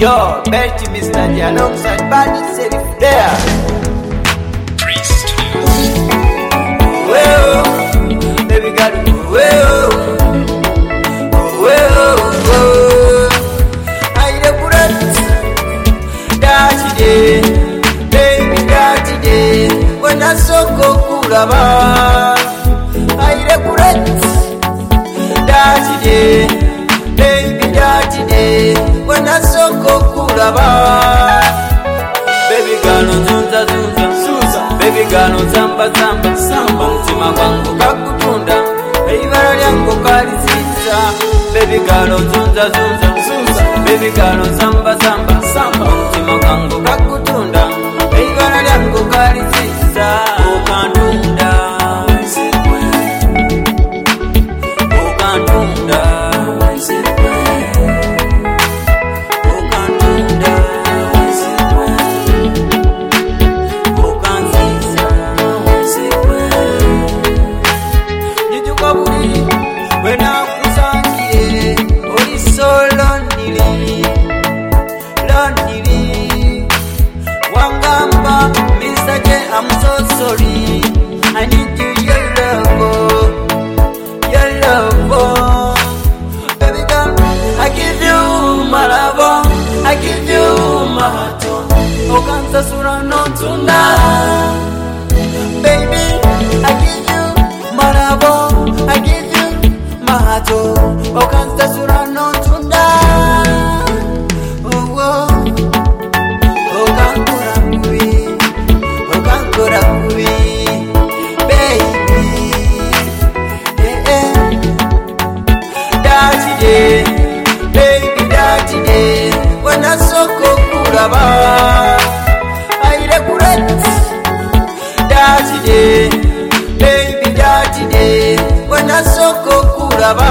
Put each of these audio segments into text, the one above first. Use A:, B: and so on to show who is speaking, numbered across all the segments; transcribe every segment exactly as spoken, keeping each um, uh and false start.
A: Yo, Betty, Mister J alongside Bandit Serif there. Well, baby girl, well, well, well. I the burat, dirty day, baby dirty day. When I saw Kokuraba, I the burat, dirty day, baby dirty day. When I saw Kokuraba, baby girl, zunza zunza zunza, baby girl, zamba zamba zamba. Mutima wangu kakutunda, ibara lyangu kaliziza. Baby girl, zunza zunza zunza, baby girl, zamba zamba zamba. Mutima wangu kakutunda, ibara lyangu kaliziza. Ukantunda, ukantunda. I'm so sorry, I need you, your love, your love. Baby girl, I give you my love, I give you my heart. Oh, can't surrender tunda. Baby, I give you my love, I give you my heart. Oh, can't surrender tunda. Oh, oh, oh, can't baby dirty day. When I saw Kokuraba, I regret. Dirty day, baby dirty day. When I saw Kokuraba,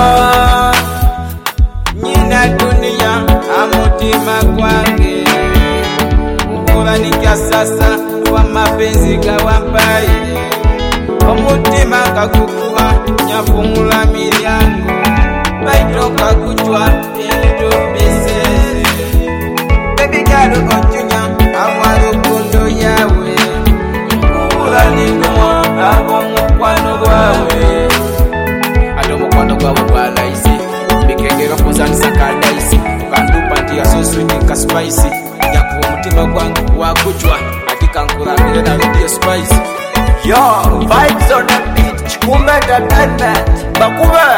B: Nina dunia amutima kwange, ukula nikasasa wa mapenzi gawambaye. Omutima kakukuwa nyafungula milyango, baitoka kujwa into pieces. Baby girl onjunya amwalo kondo yawe, ukula nikuwa abo mukwano gwawe. Ado mukwano gwawe gwa laisi, bikengero kuzanisa kadaisi. Ukandupa ntia so sweet ka spicy, yakuwa mutima gwangu wakujwa, atika nkuramire na radio spicy.
A: Yo, vibes on the beat, Chikumba entertainment, Bakuba.